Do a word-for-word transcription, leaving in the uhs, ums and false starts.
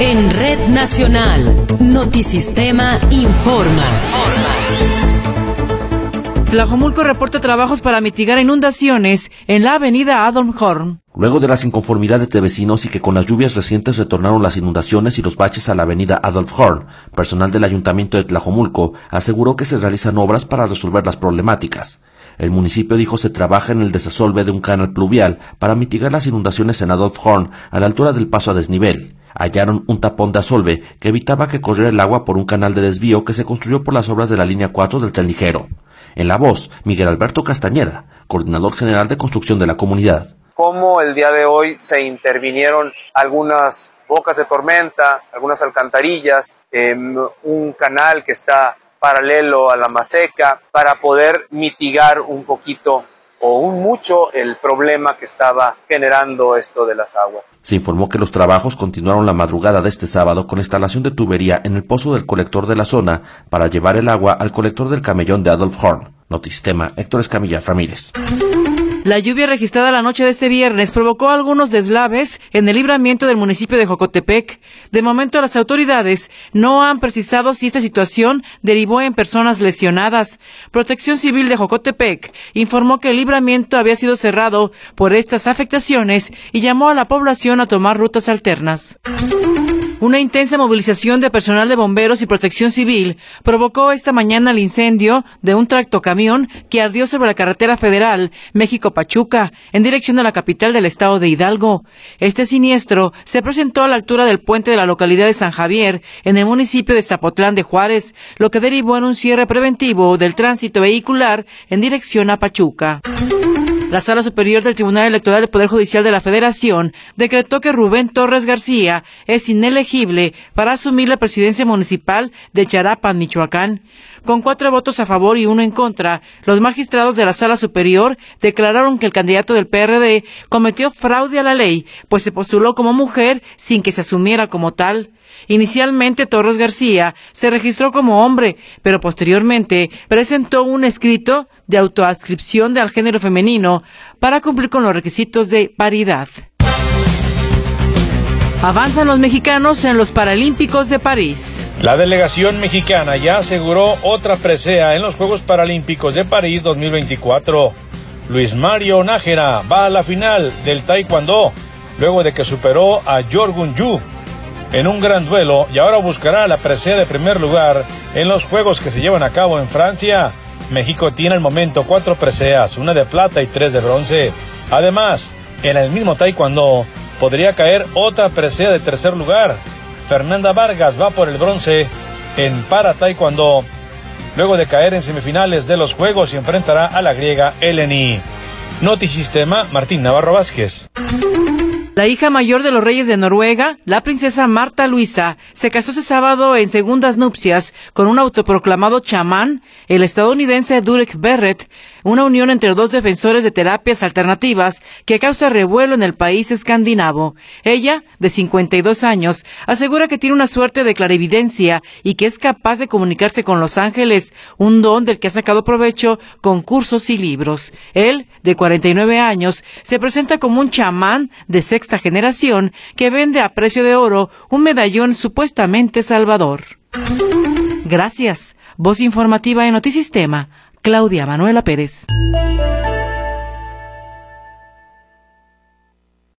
En Red Nacional, Notisistema informa. Tlajomulco reporta trabajos para mitigar inundaciones en la avenida Adolf Horn. Luego de las inconformidades de vecinos y que con las lluvias recientes retornaron las inundaciones y los baches a la avenida Adolf Horn, personal del Ayuntamiento de Tlajomulco aseguró que se realizan obras para resolver las problemáticas. El municipio dijo se trabaja en el desasolve de un canal pluvial para mitigar las inundaciones en Adolf Horn a la altura del paso a desnivel. Hallaron un tapón de asolve que evitaba que corriera el agua por un canal de desvío que se construyó por las obras de la línea cuatro del tren ligero. En la voz, Miguel Alberto Castañeda, coordinador general de construcción de la comunidad. Cómo el día de hoy se intervinieron algunas bocas de tormenta, algunas alcantarillas, eh, un canal que está paralelo a la Maseca para poder mitigar un poquito o un mucho el problema que estaba generando esto de las aguas. Se informó que los trabajos continuaron la madrugada de este sábado con instalación de tubería en el pozo del colector de la zona para llevar el agua al colector del camellón de Adolf Horn. Notisistema, Héctor Escamilla Ramírez. La lluvia registrada la noche de este viernes provocó algunos deslaves en el libramiento del municipio de Jocotepec. De momento, las autoridades no han precisado si esta situación derivó en personas lesionadas. Protección Civil de Jocotepec informó que el libramiento había sido cerrado por estas afectaciones y llamó a la población a tomar rutas alternas. Una intensa movilización de personal de bomberos y protección civil provocó esta mañana el incendio de un tractocamión que ardió sobre la carretera federal México-Pachuca, en dirección a la capital del estado de Hidalgo. Este siniestro se presentó a la altura del puente de la localidad de San Javier, en el municipio de Zapotlán de Juárez, lo que derivó en un cierre preventivo del tránsito vehicular en dirección a Pachuca. La Sala Superior del Tribunal Electoral del Poder Judicial de la Federación decretó que Rubén Torres García es inelegible para asumir la presidencia municipal de Charapan, Michoacán. Con cuatro votos a favor y uno en contra, los magistrados de la Sala Superior declararon que el candidato del P R D cometió fraude a la ley, pues se postuló como mujer sin que se asumiera como tal. Inicialmente Torres García se registró como hombre, pero posteriormente presentó un escrito de autoadscripción al género femenino para cumplir con los requisitos de paridad. Avanzan los mexicanos en los Paralímpicos de París. La delegación mexicana ya aseguró otra presea en los Juegos Paralímpicos de París dos mil veinticuatro. Luis Mario Nájera va a la final del taekwondo, luego de que superó a Jorgun Yu en un gran duelo y ahora buscará la presea de primer lugar en los Juegos que se llevan a cabo en Francia. México tiene al momento cuatro preseas, una de plata y tres de bronce. Además, en el mismo taekwondo podría caer otra presea de tercer lugar. Fernanda Vargas va por el bronce en para taekwondo, luego de caer en semifinales de los Juegos y enfrentará a la griega Eleni. Notisistema, Martín Navarro Vázquez. La hija mayor de los reyes de Noruega, la princesa Marta Luisa, se casó este sábado en segundas nupcias con un autoproclamado chamán, el estadounidense Durek Barrett, una unión entre dos defensores de terapias alternativas que causa revuelo en el país escandinavo. Ella, de cincuenta y dos años, asegura que tiene una suerte de clarividencia y que es capaz de comunicarse con los ángeles, un don del que ha sacado provecho con cursos y libros. Él, de cuarenta y nueve años, se presenta como un chamán de sexta generación que vende a precio de oro un medallón supuestamente salvador. Gracias. Voz informativa en Notisistema, Claudia Manuela Pérez.